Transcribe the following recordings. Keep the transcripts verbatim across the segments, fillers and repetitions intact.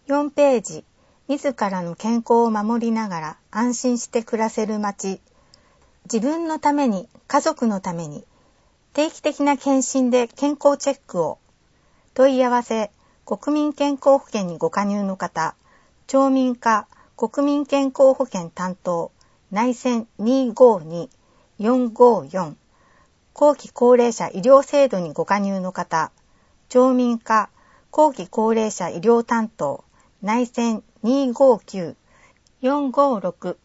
よんページ、自らの健康を守りながら安心して暮らせる街。自分のために、家族のために、定期的な検診で健康チェックを。問い合わせ、国民健康保険にご加入の方、町民課国民健康保険担当、内線 にーごーにーよんごーよん、後期高齢者医療制度にご加入の方、町民課後期高齢者医療担当、内線 にーごーきゅうよんごーろく。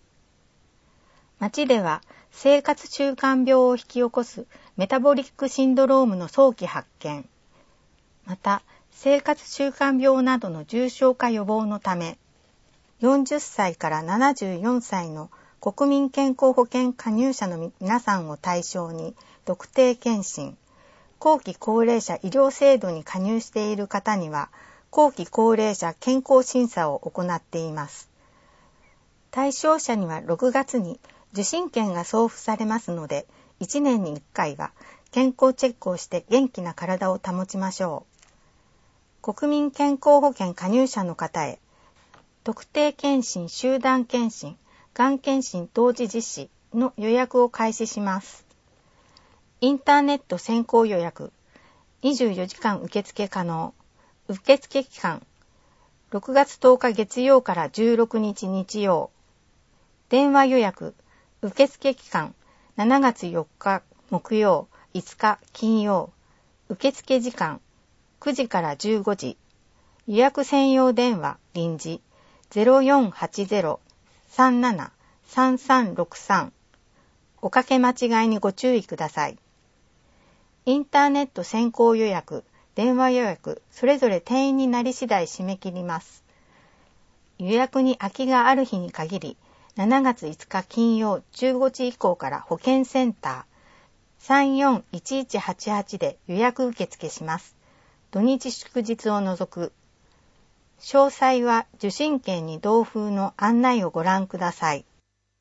町では生活習慣病を引き起こすメタボリックシンドロームの早期発見、また生活習慣病などの重症化予防のため、よんじゅっさいからななじゅうよんさいの国民健康保険加入者の皆さんを対象に特定健診、後期高齢者医療制度に加入している方には後期高齢者健康審査を行っています。対象者にはろくがつに受診券が送付されますので、いちねんにいっかいは健康チェックをして元気な体を保ちましょう。国民健康保険加入者の方へ、特定健診、集団健診、がん検診同時実施の予約を開始します。インターネット先行予約、にじゅうよじかん受付可能。受付期間、ろくがつとおか月曜からじゅうろくにち日曜。電話予約、受付期間、しちがつよっか木曜、いつか金曜。受付時間、くじからじゅうごじ。予約専用電話、臨時、ゼロよんはちゼロ さんなな さんさんろくさん。おかけ間違いにご注意ください。インターネット先行予約、電話予約、それぞれ定員になり次第締め切ります。予約に空きがある日に限り、しちがついつか金曜じゅうごじ以降から保健センターさんよんいちいちはちはちで予約受付します。土日祝日を除く。詳細は受診券に同封の案内をご覧ください。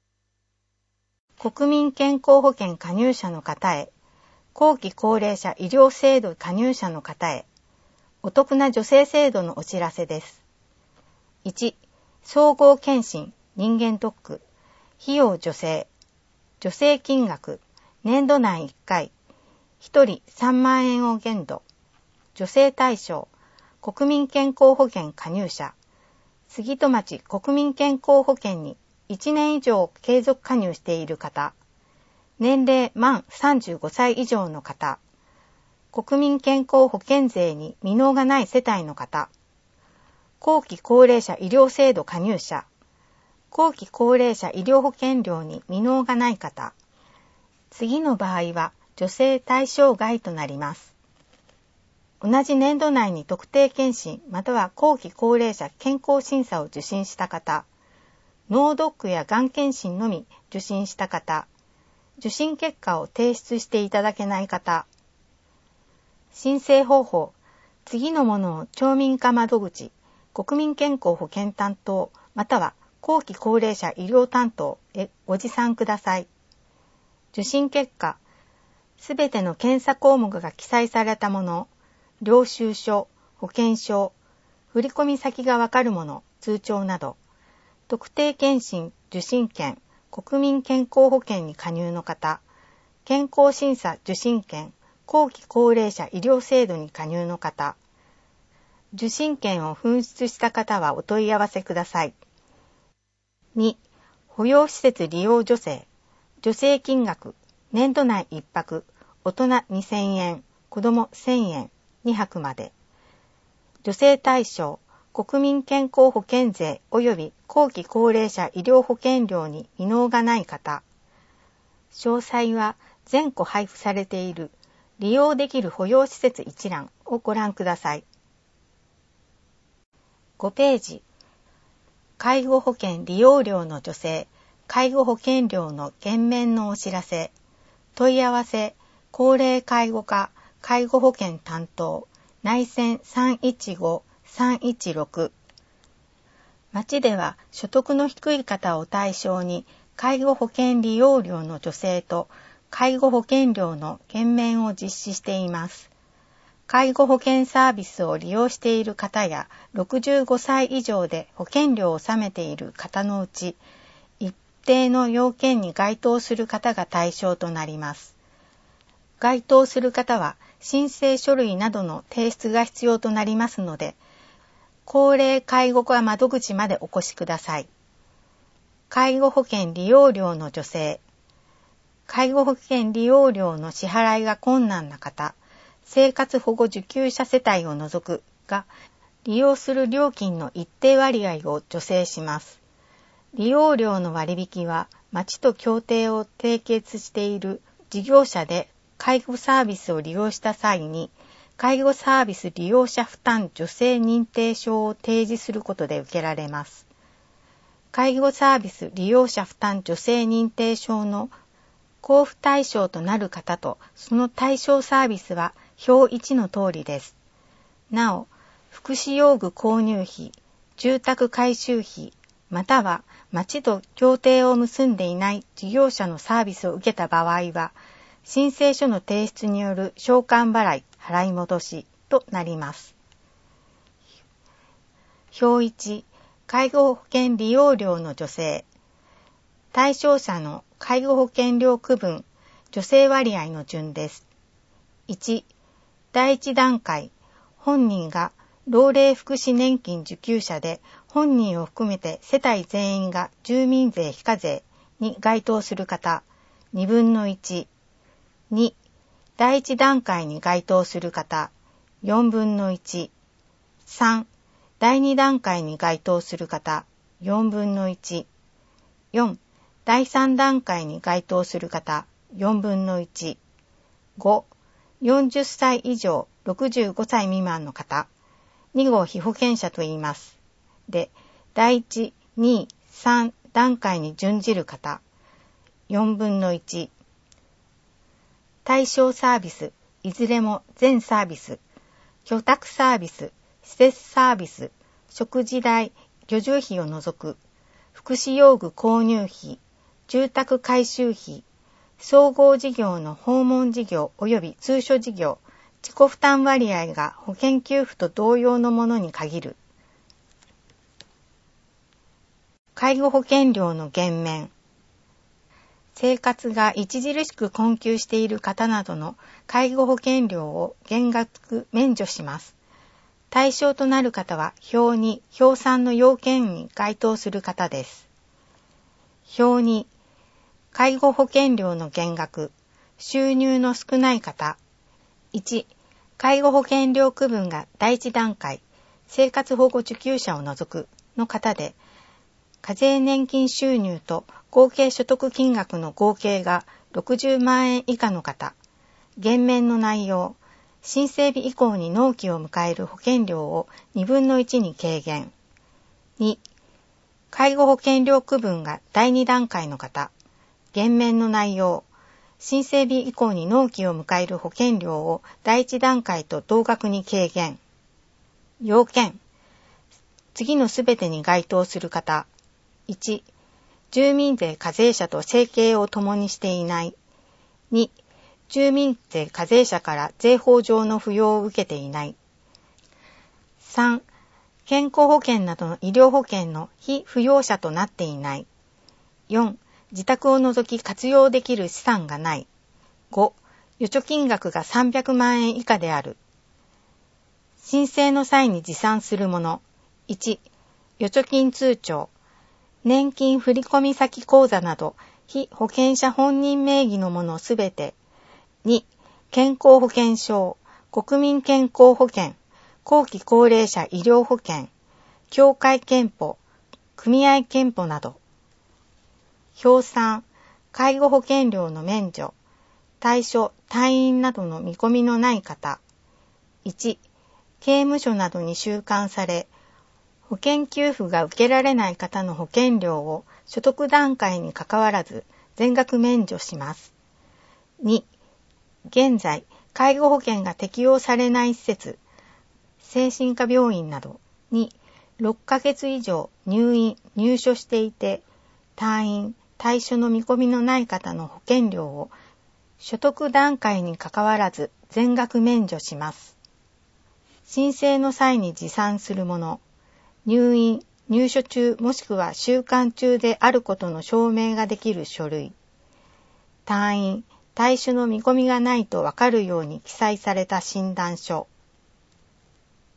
国民健康保険加入者の方へ、後期高齢者医療制度加入者の方へ、お得な助成制度のお知らせです。いち、総合検診、人間ドック、費用助成、助成金額、年度内いっかい、ひとりさんまんえんを限度、助成対象、国民健康保険加入者、杉戸町国民健康保険にいちねん以上継続加入している方、年齢満さんじゅうごさい以上の方、国民健康保険税に未納がない世帯の方、後期高齢者医療制度加入者、後期高齢者医療保険料に未納がない方、次の場合は助成対象外となります。同じ年度内に特定健診または後期高齢者健康審査を受診した方、脳ドックやがん検診のみ受診した方、受診結果を提出していただけない方。申請方法、次のものを町民課窓口、国民健康保険担当、または後期高齢者医療担当へご持参ください。受診結果、すべての検査項目が記載されたもの、領収書、保険証、振込先がわかるもの、通帳など、特定健診、受診券、国民健康保険に加入の方、健康審査受診券、後期高齢者医療制度に加入の方、受診券を紛失した方はお問い合わせください。に、保養施設利用助成、助成金額、年度内いっぱく、大人にせんえん、子どもせんえん、にはくまで。助成対象、国民健康保険税及び後期高齢者医療保険料に未納がない方。詳細は全個配布されている利用できる保養施設一覧をご覧ください。ごページ。介護保険利用料の助成、介護保険料の減免のお知らせ、問い合わせ、高齢介護課、介護保険担当、内線さんいちご さんいちろく。町では所得の低い方を対象に介護保険利用料の助成と介護保険料の減免を実施しています。 介護保険サービスを利用している方やろくじゅうごさい以上で保険料を納めている方のうち、一定の要件に該当する方が対象となります。該当する方は申請書類などの提出が必要となりますので、高齢介護課窓口までお越しください。介護保険利用料の助成。介護保険利用料の支払いが困難な方、生活保護受給者世帯を除くが、利用する料金の一定割合を助成します。利用料の割引は、町と協定を締結している事業者で介護サービスを利用した際に、介護サービス利用者負担助成認定証を提示することで受けられます。介護サービス利用者負担助成認定証の交付対象となる方とその対象サービスは表いちの通りです。なお、福祉用具購入費、住宅改修費、または町と協定を結んでいない事業者のサービスを受けた場合は、申請書の提出による償還払い、払い戻しとなります。表いち、介護保険利用料の助成。対象者の介護保険料区分、助成割合の順です。いち、第一段階、本人が老齢福祉年金受給者で、本人を含めて世帯全員が住民税非課税に該当する方、にぶんのいち。に、第一段階に該当する方、よんぶんのいち。さん、第二段階に該当する方、よんぶんのいち。よん、第三段階に該当する方、よんぶんのいち。ご、よんじゅっさい以上ろくじゅうごさい未満の方、に号被保険者と言います。で、第いち、に、さん段階に準じる方、よんぶんのいち。対象サービス、いずれも全サービス、居宅サービス、施設サービス、食事代、居住費を除く、福祉用具購入費、住宅改修費、総合事業の訪問事業及び通所事業、自己負担割合が保険給付と同様のものに限る。介護保険料の減免。生活が著しく困窮している方などの介護保険料を減額免除します。対象となる方は表に、表さんの要件に該当する方です。表に、介護保険料の減額、収入の少ない方。いち、介護保険料区分が第一段階、生活保護受給者を除くの方で、課税年金収入と合計所得金額の合計がろくじゅうまんえん以下の方、減免の内容、申請日以降に納期を迎える保険料をにぶんのいちに軽減。に、介護保険料区分がだいに段階の方、減免の内容、申請日以降に納期を迎える保険料をだいいち段階と同額に軽減。要件、次のすべてに該当する方、いち、住民税課税者と生計を共にしていない。に、住民税課税者から税法上の扶養を受けていない。さん、健康保険などの医療保険の被扶養者となっていない。よん、自宅を除き活用できる資産がない。ご、預貯金額がさんびゃくまんえん以下である。申請の際に持参するもの。いち、預貯金通帳、年金振込先口座など、被保険者本人名義のものすべて。に、健康保険証、国民健康保険、後期高齢者医療保険、協会健保、組合健保など。表さん、介護保険料の免除、対象、退院などの見込みのない方。いち、刑務所などに収監され、保険給付が受けられない方の保険料を所得段階にかかわらず全額免除します。に、現在、介護保険が適用されない施設、精神科病院などにろっかげつ以上入院・入所していて、退院・退所の見込みのない方の保険料を所得段階にかかわらず全額免除します。 申請の際に持参するもの、入院、入所中もしくは収監中であることの証明ができる書類、退院、退所の見込みがないとわかるように記載された診断書、